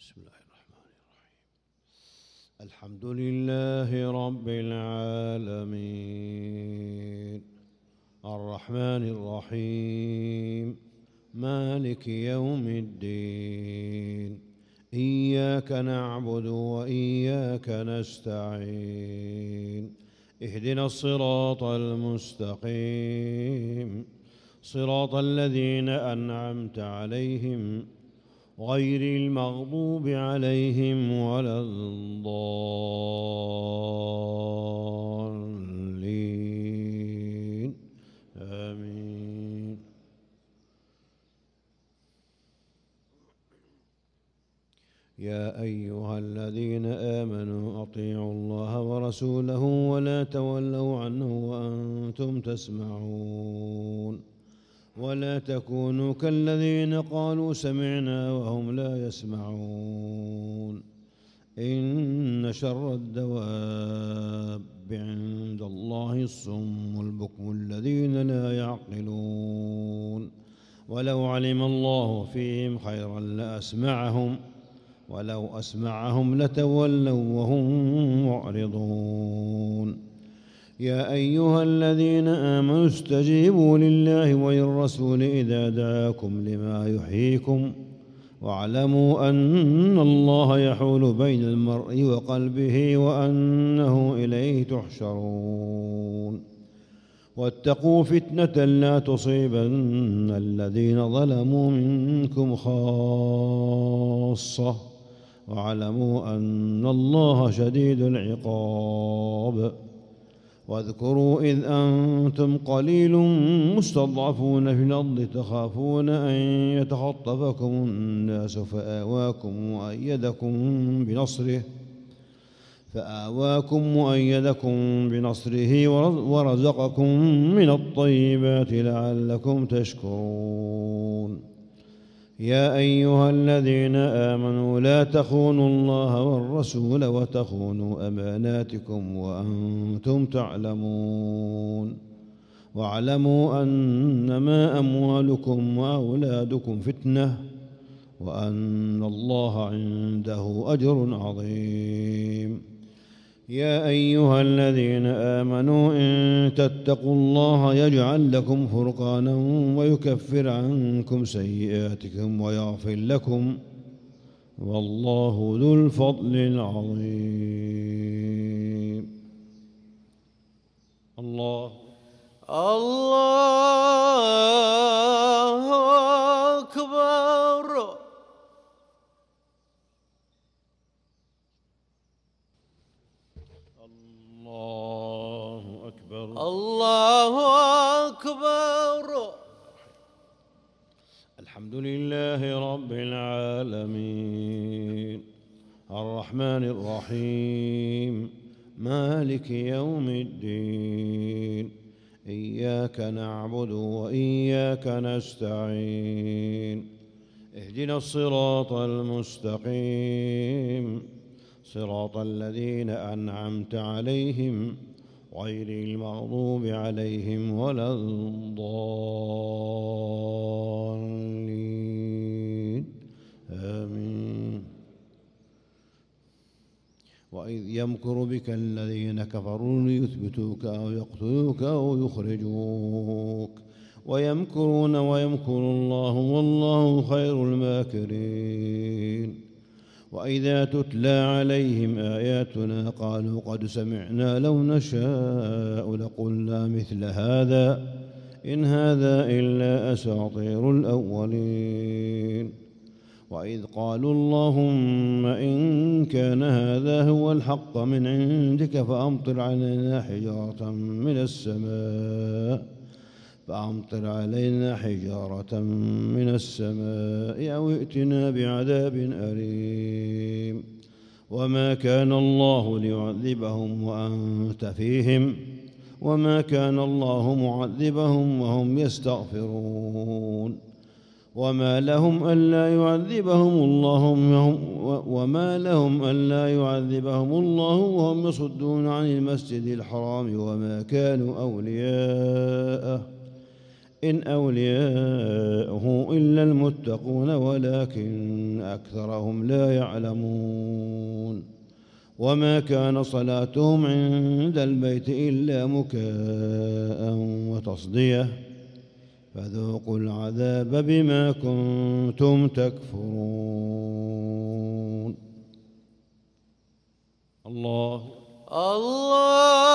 بسم الله الرحمن الرحيم. الحمد لله رب العالمين الرحمن الرحيم مالك يوم الدين إياك نعبد وإياك نستعين اهدنا الصراط المستقيم صراط الذين أنعمت عليهم غير المغضوب عليهم ولا الضالين آمين. يا أيها الذين آمنوا أطيعوا الله ورسوله ولا تولوا عنه وأنتم تسمعون ولا تكونوا كالذين قالوا سمعنا وهم لا يسمعون إن شر الدواب عند الله الصم البكم الذين لا يعقلون ولو علم الله فيهم خيرا لأسمعهم ولو أسمعهم لتولوا وهم معرضون. يا أيها الذين آمنوا استجيبوا لله وللرسول إذا دعاكم لما يحييكم واعلموا أن الله يحول بين المرء وقلبه وأنه إليه تحشرون. واتقوا فتنة لا تصيبن الذين ظلموا منكم خاصة واعلموا أن الله شديد العقاب. واذكروا إذ أنتم قليل مستضعفون في الأرض تخافون أن يتخطفكم الناس فآواكم وأيدكم بنصره ورزقكم من الطيبات لعلكم تشكرون. يا أيها الذين آمنوا لا تخونوا الله والرسول وتخونوا أماناتكم وأنتم تعلمون واعلموا أنما أموالكم وأولادكم فتنة وأن الله عنده أجر عظيم. يا أيها الذين آمنوا إن تتقوا الله يجعل لكم فرقانا ويكفر عنكم سيئاتكم ويغفر لكم والله ذو الفضل العظيم. الله أكبر. الله أكبر. الحمد لله رب العالمين الرحمن الرحيم مالك يوم الدين إياك نعبد وإياك نستعين اهدنا الصراط المستقيم صراط الذين أنعمت عليهم غير المغضوب عليهم ولا الضالين آمين. وإذ يمكر بك الذين كفروا ليثبتوك أو يقتلوك أو يخرجوك ويمكرون ويمكر الله والله خير الماكرين. وإذا تتلى عليهم آياتنا قالوا قد سمعنا لو نشاء لقلنا مثل هذا إن هذا إلا أساطير الأولين. وإذ قالوا اللهم إن كان هذا هو الحق من عندك فأمطر علينا حجارة من السماء أو ائتنا بعذاب أليم. وما كان الله ليعذبهم وأنت فيهم وما كان الله معذبهم وهم يستغفرون. وما لهم ألا يعذبهم الله وهم يصدون عن المسجد الحرام وما كانوا أولياءه إن أولياؤه إلا المتقون ولكن أكثرهم لا يعلمون وما كان صلاتهم عند البيت إلا مكاء وتصدية فذوقوا العذاب بما كنتم تكفرون. الله